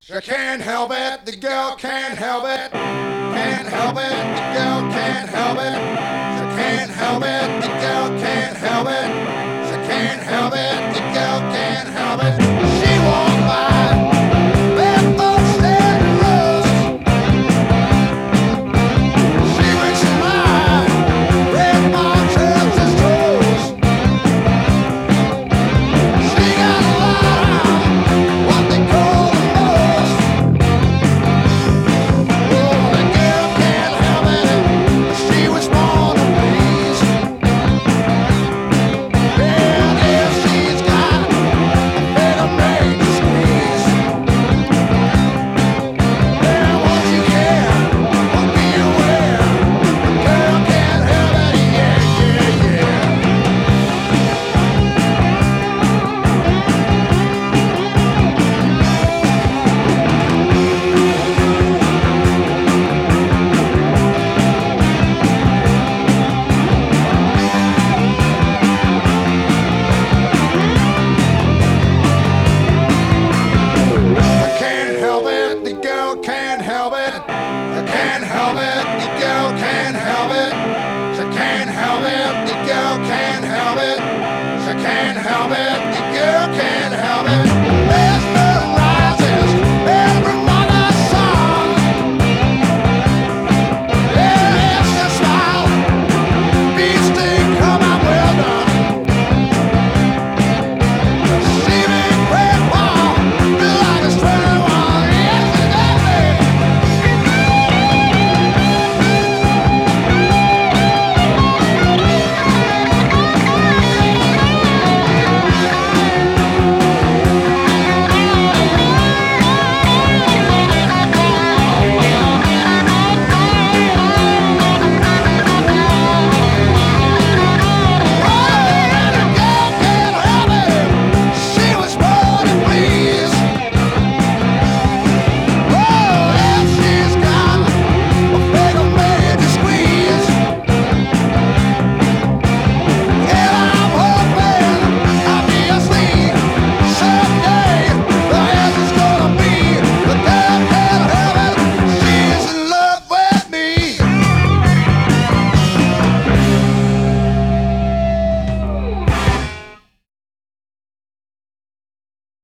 She can't help it, the girl can't help it. Can't help it, the girl can't help it. She can't help it, the girl can't help it. She can't help it, the girl can't help it. She walked by, barefoot standing rose. She makes a mind, red marches his toes. She got a lot of what they call a nose. Oh, the girl can't help it. She was born to please. And if she's got a better made to squeeze, then won't you care? Won't be aware. The girl can't help it. Yeah, yeah, yeah. I can't help it, the girl can't help it. I can't help it, the girl can't help it. She can't help it, the girl can't help it. She can't help it.